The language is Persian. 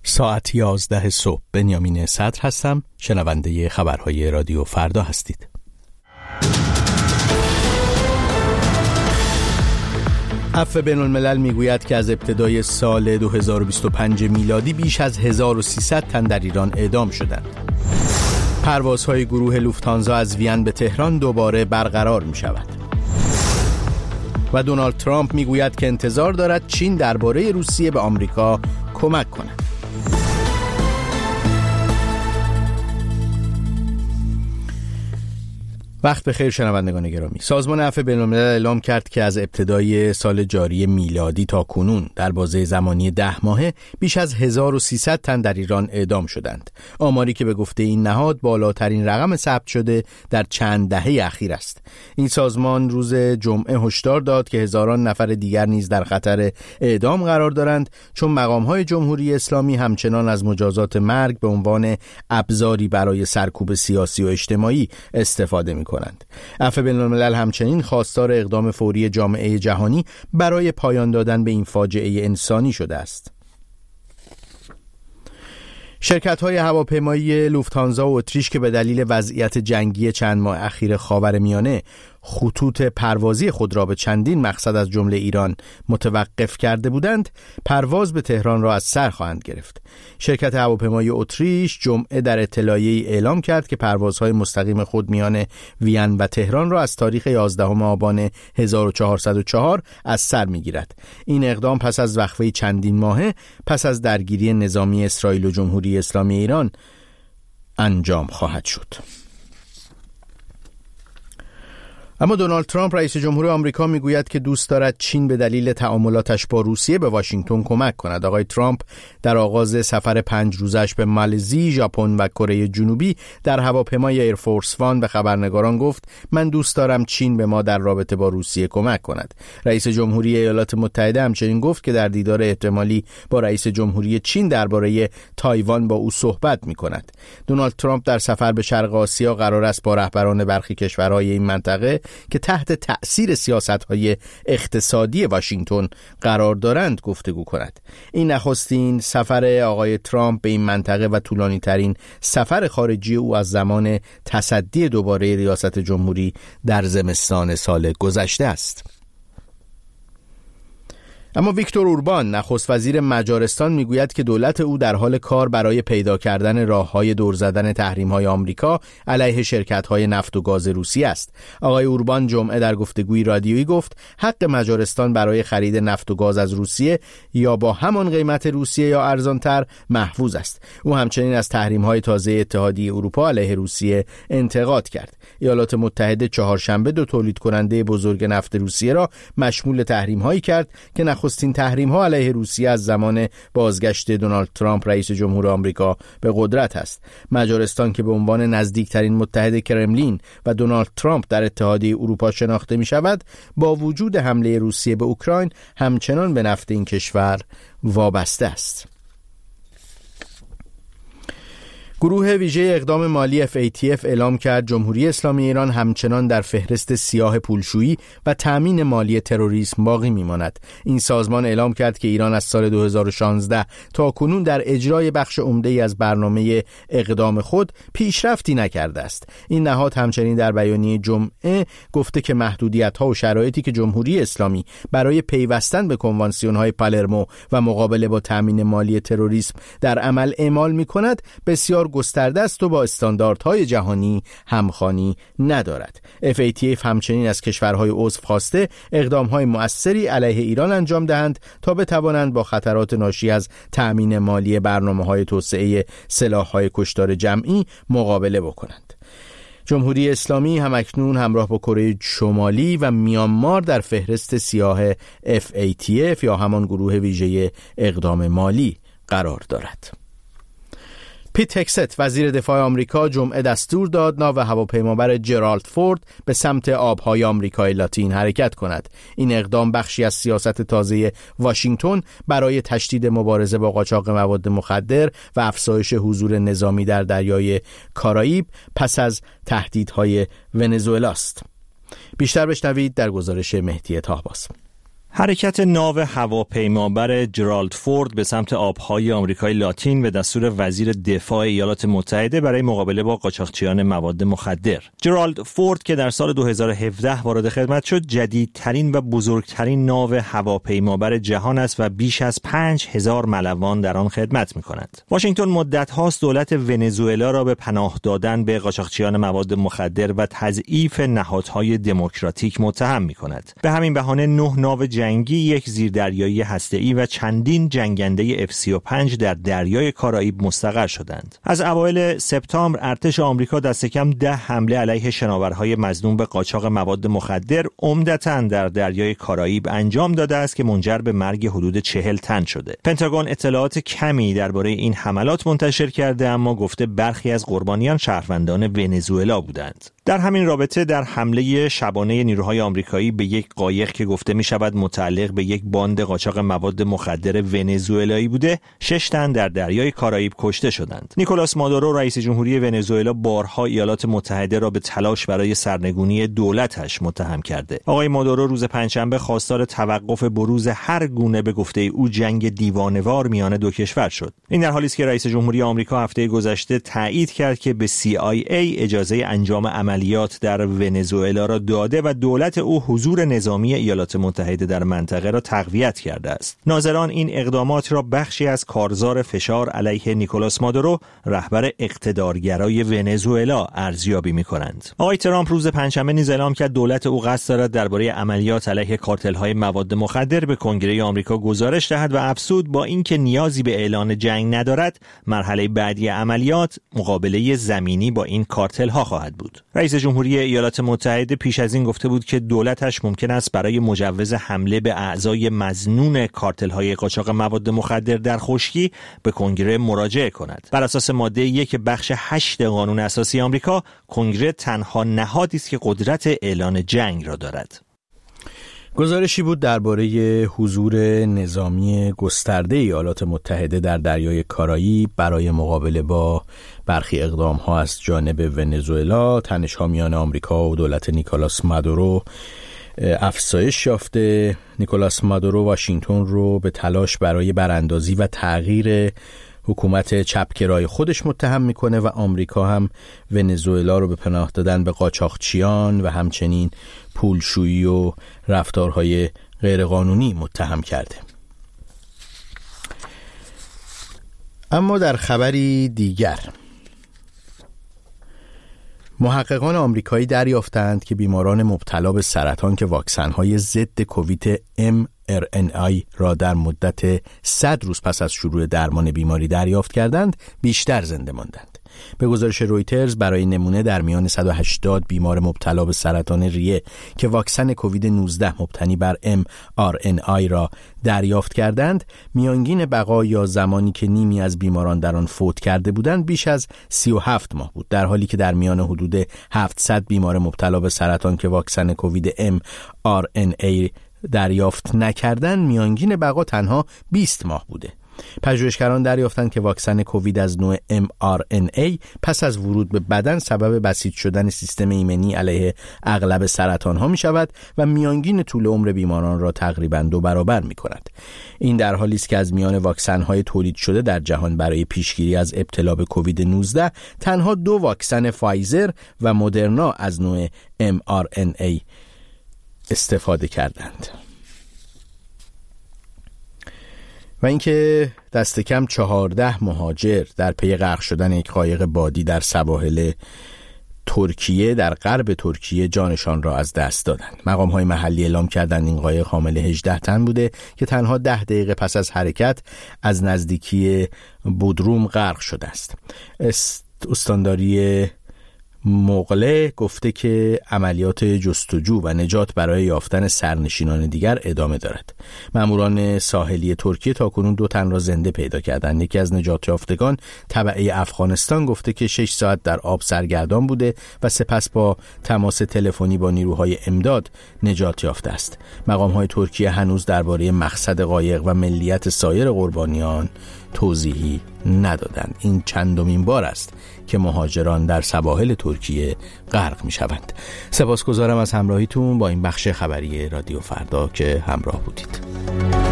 ساعت 11 صبح. بنیامین صدر هستم. شنونده خبرهای رادیو فردا هستید. عفو بین‌الملل میگوید که از ابتدای سال 2025 میلادی بیش از 1300 تن در ایران اعدام شدند. پروازهای گروه لوفتانزا از وین به تهران دوباره برقرار می شود. و دونالد ترامپ میگوید که انتظار دارد چین درباره روسیه به آمریکا کمک کند. وقت بخیر شنوندگان گرامی. سازمان عفو بین‌الملل اعلام کرد که از ابتدای سال جاری میلادی تا کنون در بازه زمانی 10 ماهه بیش از 1300 تن در ایران اعدام شدند. آماری که به گفته این نهاد بالاترین رقم ثبت شده در چند دهه اخیر است. این سازمان روز جمعه هشدار داد که هزاران نفر دیگر نیز در خطر اعدام قرار دارند، چون مقام‌های جمهوری اسلامی همچنان از مجازات مرگ به عنوان ابزاری برای سرکوب سیاسی و اجتماعی استفاده می‌کنند. عفو بین‌الملل همچنین خواستار اقدام فوری جامعه جهانی برای پایان دادن به این فاجعه انسانی شده است. شرکت‌های هواپیمایی لوفتانزا و اتریش که به دلیل وضعیت جنگی چند ماه اخیر خاورمیانه خطوط پروازی خود را به چندین مقصد از جمله ایران متوقف کرده بودند، پرواز به تهران را از سر خواهند گرفت. شرکت هواپیمایی اتریش جمعه در اطلاعیه‌ای اعلام کرد که پروازهای مستقیم خود میان وین و تهران را از تاریخ 11 آبان 1404 از سر میگیرد. این اقدام پس از وقفه چندین ماهه پس از درگیری نظامی اسرائیل و جمهوری اسلامی ایران انجام خواهد شد. اما دونالد ترامپ رئیس جمهور آمریکا میگوید که دوست دارد چین به دلیل تعاملاتش با روسیه به واشنگتن کمک کند. آقای ترامپ در آغاز سفر 5 روزش به مالزی، ژاپن و کره جنوبی در هواپیمای ایرفورس وان به خبرنگاران گفت من دوست دارم چین به ما در رابطه با روسیه کمک کند. رئیس جمهوری ایالات متحده همچنین گفت که در دیدار احتمالی با رئیس جمهوری چین درباره تایوان با او صحبت می‌کند. دونالد ترامپ در سفر به شرق آسیا قرار است با رهبران برخی کشورهای این منطقه که تحت تأثیر سیاست‌های اقتصادی واشنگتن قرار دارند گفتگو کند. این نخستین سفر آقای ترامپ به این منطقه و طولانی‌ترین سفر خارجی او از زمان تصدی دوباره ریاست جمهوری در زمستان سال گذشته است. اما ویکتور اوربان نخست وزیر مجارستان میگوید که دولت او در حال کار برای پیدا کردن راه‌های دور زدن تحریم‌های آمریکا علیه شرکت‌های نفت و گاز روسیه است. آقای اوربان جمعه در گفتگوی رادیویی گفت حق مجارستان برای خرید نفت و گاز از روسیه یا با همان قیمت روسیه یا ارزانتر محفوظ است. او همچنین از تحریم‌های تازه اتحادیه اروپا علیه روسیه انتقاد کرد. ایالات متحده چهارشنبه 2 تولید کننده بزرگ نفت روسیه را مشمول تحریم‌هایی کرد که نخستین تحریم‌ها علیه روسیه از زمان بازگشت دونالد ترامپ رئیس جمهور آمریکا به قدرت است. مجارستان که به عنوان نزدیکترین متحد کرملین و دونالد ترامپ در اتحادیه اروپا شناخته می‌شود، با وجود حمله روسیه به اوکراین همچنان به نفت این کشور وابسته است. گروه ویژه اقدام مالی FATF اعلام کرد جمهوری اسلامی ایران همچنان در فهرست سیاه پولشویی و تأمین مالی تروریسم باقی میماند. این سازمان اعلام کرد که ایران از سال 2016 تا کنون در اجرای بخش عمده‌ای از برنامه اقدام خود پیشرفتی نکرده است. این نهاد همچنین در بیانیه جمعه گفته که محدودیت‌ها و شرایطی که جمهوری اسلامی برای پیوستن به کنوانسیون‌های پالرمو و مقابله با تأمین مالی تروریسم در عمل اعمال می‌کند بسیار گسترده است و با استانداردهای جهانی همخوانی ندارد. FATF همچنین از کشورهای عضو خواسته اقدامهای مؤثری علیه ایران انجام دهند تا بتوانند با خطرات ناشی از تأمین مالی برنامه‌های توسعه سلاح‌های کشتار جمعی مقابله بکنند. جمهوری اسلامی همکنون همراه با کره شمالی و میانمار در فهرست سیاه FATF یا همان گروه ویژه اقدام مالی قرار دارد. پیت هگست وزیر دفاع آمریکا جمعه دستور داد ناو هواپیمابر جرالد فورد به سمت آبهای آمریکای لاتین حرکت کند. این اقدام بخشی از سیاست تازه واشنگتن برای تشدید مبارزه با قاچاق مواد مخدر و افزایش حضور نظامی در دریای کارائیب پس از تهدیدهای ونزوئلا است. بیشتر بشنوید در گزارش مهدی طاهباز. حرکت ناو هواپیمابر جرالد فورد به سمت آبهای آمریکای لاتین به دستور وزیر دفاع ایالات متحده برای مقابله با قاچاقچیان مواد مخدر. جرالد فورد که در سال 2017 وارد خدمت شد، جدیدترین و بزرگترین ناو هواپیمابر جهان است و بیش از 5000 ملوان در آن خدمت می‌کند. واشنگتن مدت هاست دولت ونزوئلا را به پناه دادن به قاچاقچیان مواد مخدر و تضعیف نهادهای دموکراتیک متهم می‌کند. به همین بهانه 9 ناو جنگی، یک زیردریایی هسته‌ای و چندین جنگنده F-35 در دریای کارائیب مستقر شدند. از اوایل سپتامبر ارتش آمریکا دست کم 10 حمله علیه شناورهای مظنون به قاچاق مواد مخدر عمدتاً در دریای کارائیب انجام داده است که منجر به مرگ حدود 40 تن شده. پنتاگون اطلاعات کمی درباره این حملات منتشر کرده، اما گفته برخی از قربانیان شهروندان ونزوئلا بودند. در همین رابطه در حمله شبانه نیروهای آمریکایی به یک قایق که گفته می شود متعلق به یک باند قاچاق مواد مخدر ونزوئلایی بوده، 6 تن در دریای کارائیب کشته شدند. نیکولاس مادورو رئیس جمهوری ونزوئلا بارها ایالات متحده را به تلاش برای سرنگونی دولتش متهم کرده. آقای مادورو روز پنجشنبه خواستار توقف بروز هر گونه به گفته او جنگ دیوانه‌وار میان دو کشور شد. این در حالی است که رئیس جمهوری آمریکا هفته گذشته تایید کرد که به CIA اجازه انجام عملیات در ونزوئلا را داده و دولت او حضور نظامی ایالات متحده در منطقه را تقویت کرده است. ناظران این اقدامات را بخشی از کارزار فشار علیه نیکولاس مادورو، رهبر اقتدارگرای ونزوئلا، ارزیابی می‌کنند. آقای ترامپ روز پنجشنبه نیز اعلام کرد دولت او قصد دارد درباره عملیات علیه کارتل‌های مواد مخدر به کنگره آمریکا گزارش دهد و افزود با اینکه نیازی به اعلان جنگ ندارد، مرحله بعدی عملیات مقابله زمینی با این کارتل‌ها خواهد بود. رئیس جمهوری ایالات متحده پیش از این گفته بود که دولتش ممکن است برای مجوز حمله به اعضای مظنون کارتل‌های قاچاق مواد مخدر در خشکی به کنگره مراجعه کند. بر اساس ماده 1 بخش 8 قانون اساسی آمریکا، کنگره تنها نهادی است که قدرت اعلان جنگ را دارد. گزارشی بود درباره حضور نظامی گسترده ایالات متحده در دریای کارائیب برای مقابله با برخی اقدام‌ها از جانب ونزوئلا. تنش‌ها میان آمریکا و دولت نیکولاس مادورو افزایش یافته. نیکولاس مادورو واشنگتن رو به تلاش برای براندازی و تغییر حکومت چپگرای خودش متهم میکنه و آمریکا هم ونزوئلا رو به پناه دادن به قاچاقچیان و همچنین پولشویی و رفتارهای غیرقانونی متهم کرده. اما در خبری دیگر، محققان آمریکایی دریافتند که بیماران مبتلا به سرطان که واکسن‌های ضد کووید mRNA را در مدت 100 روز پس از شروع درمان بیماری دریافت کردند، بیشتر زنده ماندند. به گزارش رویترز، برای نمونه در میان 180 بیمار مبتلا به سرطان ریه که واکسن کووید 19 مبتنی بر mRNA را دریافت کردند، میانگین بقا یا زمانی که نیمی از بیماران در آن فوت کرده بودند بیش از 37 ماه بود، در حالی که در میان حدود 700 بیمار مبتلا به سرطان که واکسن کووید mRNA دریافت نکردند، میانگین بقا تنها 20 ماه بوده. پژوهشگران دریافتند که واکسن کووید از نوع mRNA پس از ورود به بدن سبب بسیج شدن سیستم ایمنی علیه اغلب سرطان‌ها می‌شود و میانگین طول عمر بیماران را تقریباً 2 برابر می‌کند. این در حالی است که از میان واکسن‌های تولید شده در جهان برای پیشگیری از ابتلا به کووید 19 تنها 2 واکسن فایزر و مدرنا از نوع mRNA استفاده کردند. و اینکه دست کم 14 مهاجر در پی غرق شدن یک قایق بادی در سواحل ترکیه در غرب ترکیه جانشان را از دست دادند. مقام‌های محلی اعلام کردند این قایق حامل 18 تن بوده که تنها 10 دقیقه پس از حرکت از نزدیکی بودروم غرق شده است. استانداری مغله گفته که عملیات جستجو و نجات برای یافتن سرنشینان دیگر ادامه دارد. ماموران ساحلی ترکیه تاکنون 2 تن را زنده پیدا کردند. یکی از نجات یافتگان تبعه افغانستان گفته که 6 ساعت در آب سرگردان بوده و سپس با تماس تلفنی با نیروهای امداد نجات یافته است. مقام‌های ترکیه هنوز درباره مقصد قایق و ملیت سایر قربانیان توضیحی ندادند. این چندمین بار است که مهاجران در سواحل ترکیه غرق می‌شوند. سپاسگزارم از همراهیتون با این بخش خبری رادیو فردا که همراه بودید.